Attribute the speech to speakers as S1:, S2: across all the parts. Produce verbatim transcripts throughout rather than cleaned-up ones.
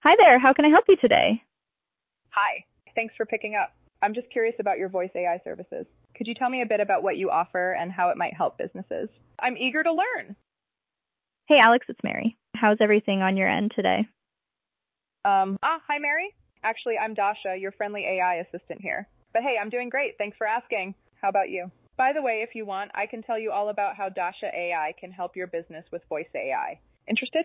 S1: Hi there, how can I help you today?
S2: Hi. Thanks for picking up. I'm just curious about your voice A I services. Could you tell me a bit about what you offer and how it might help businesses? I'm eager to learn.
S1: Hey Alex, it's Mary. How's everything on your end today?
S2: Um, ah, hi Mary. Actually, I'm Dasha, your friendly A I assistant here. But hey, I'm doing great. Thanks for asking. How about you? By the way, if you want, I can tell you all about how Dasha A I can help your business with voice A I. Interested?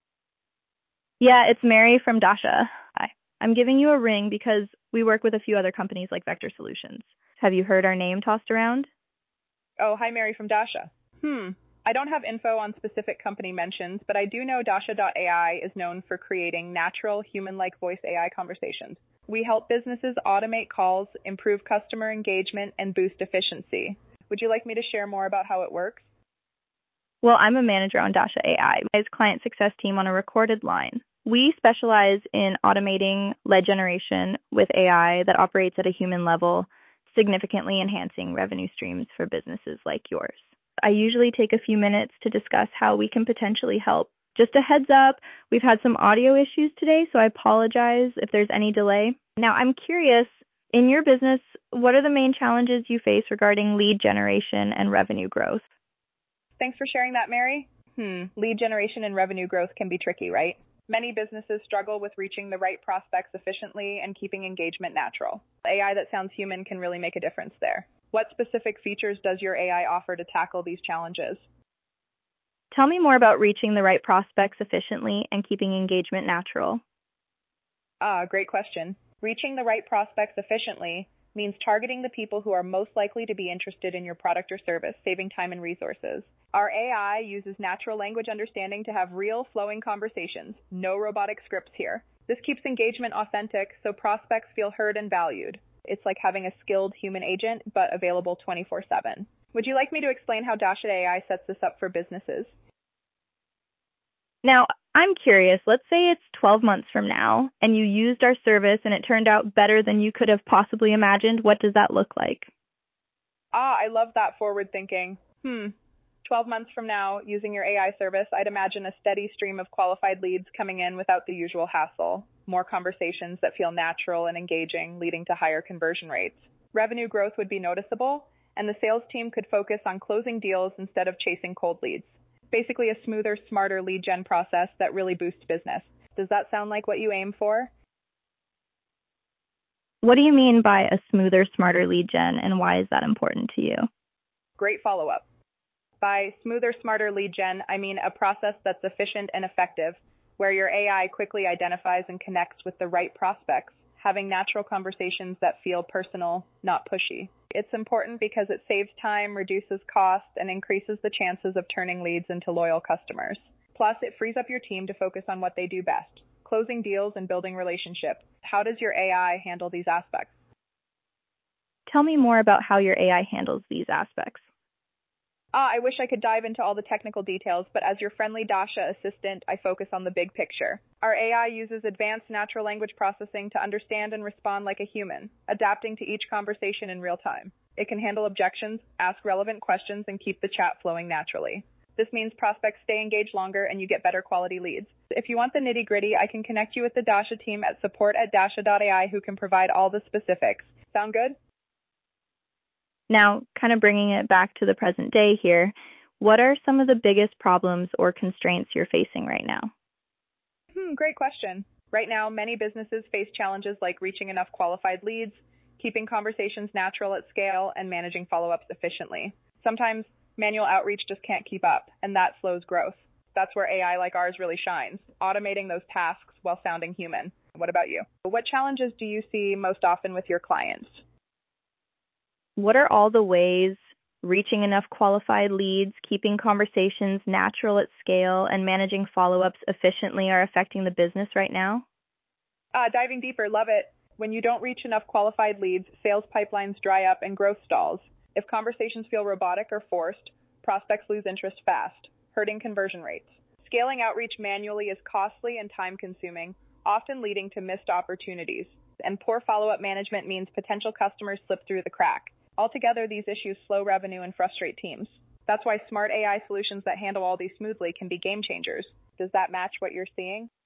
S1: Yeah, it's Mary from Dasha. Hi. I'm giving you a ring because we work with a few other companies like Vector Solutions. Have you heard our name tossed around?
S2: Oh, hi Mary from Dasha. Hmm. I don't have info on specific company mentions, but I do know Dasha dot A I is known for creating natural, human-like voice A I conversations. We help businesses automate calls, improve customer engagement, and boost efficiency. Would you like me to share more about how it works?
S1: Well, I'm a manager on Dasha A I, my client success team on a recorded line. We specialize in automating lead generation with A I that operates at a human level, significantly enhancing revenue streams for businesses like yours. I usually take a few minutes to discuss how we can potentially help. Just a heads up, we've had some audio issues today, so I apologize if there's any delay. Now, I'm curious, in your business, what are the main challenges you face regarding lead generation and revenue growth?
S2: Thanks for sharing that, Mary. Hmm, lead generation and revenue growth can be tricky, right? Many businesses struggle with reaching the right prospects efficiently and keeping engagement natural. A I that sounds human can really make a difference there. What specific features does your A I offer to tackle these challenges?
S1: Tell me more about reaching the right prospects efficiently and keeping engagement natural.
S2: Ah, great question. Reaching the right prospects efficiently means targeting the people who are most likely to be interested in your product or service, saving time and resources. Our A I uses natural language understanding to have real, flowing conversations. No robotic scripts here. This keeps engagement authentic so prospects feel heard and valued. It's like having a skilled human agent, but available twenty-four seven. Would you like me to explain how Dasha A I sets this up for businesses?
S1: Now, I'm curious, let's say it's twelve months from now and you used our service and it turned out better than you could have possibly imagined. What does that look like?
S2: Ah, I love that forward thinking. Hmm. twelve months from now, using your A I service, I'd imagine a steady stream of qualified leads coming in without the usual hassle. More conversations that feel natural and engaging, leading to higher conversion rates. Revenue growth would be noticeable, and the sales team could focus on closing deals instead of chasing cold leads. Basically a smoother, smarter lead gen process that really boosts business. Does that sound like what you aim for?
S1: What do you mean by a smoother, smarter lead gen, and why is that important to you?
S2: Great follow-up. By smoother, smarter lead gen, I mean a process that's efficient and effective, where your A I quickly identifies and connects with the right prospects, having natural conversations that feel personal, not pushy. It's important because it saves time, reduces cost, and increases the chances of turning leads into loyal customers. Plus, it frees up your team to focus on what they do best, closing deals and building relationships. How does your A I handle these aspects?
S1: Tell me more about how your A I handles these aspects.
S2: Ah, I wish I could dive into all the technical details, but as your friendly Dasha assistant, I focus on the big picture. Our A I uses advanced natural language processing to understand and respond like a human, adapting to each conversation in real time. It can handle objections, ask relevant questions, and keep the chat flowing naturally. This means prospects stay engaged longer and you get better quality leads. If you want the nitty-gritty, I can connect you with the Dasha team at support at dasha dot A I who can provide all the specifics. Sound good?
S1: Now, kind of bringing it back to the present day here, what are some of the biggest problems or constraints you're facing right now?
S2: Hmm, great question. Right now, many businesses face challenges like reaching enough qualified leads, keeping conversations natural at scale, and managing follow-ups efficiently. Sometimes manual outreach just can't keep up, and that slows growth. That's where A I like ours really shines, automating those tasks while sounding human. What about you? What challenges do you see most often with your clients?
S1: What are all the ways reaching enough qualified leads, keeping conversations natural at scale, and managing follow-ups efficiently are affecting the business right now?
S2: Uh, diving deeper, love it. When you don't reach enough qualified leads, sales pipelines dry up and growth stalls. If conversations feel robotic or forced, prospects lose interest fast, hurting conversion rates. Scaling outreach manually is costly and time-consuming, often leading to missed opportunities. And poor follow-up management means potential customers slip through the crack. Altogether, these issues slow revenue and frustrate teams. That's why smart A I solutions that handle all these smoothly can be game changers. Does that match what you're seeing?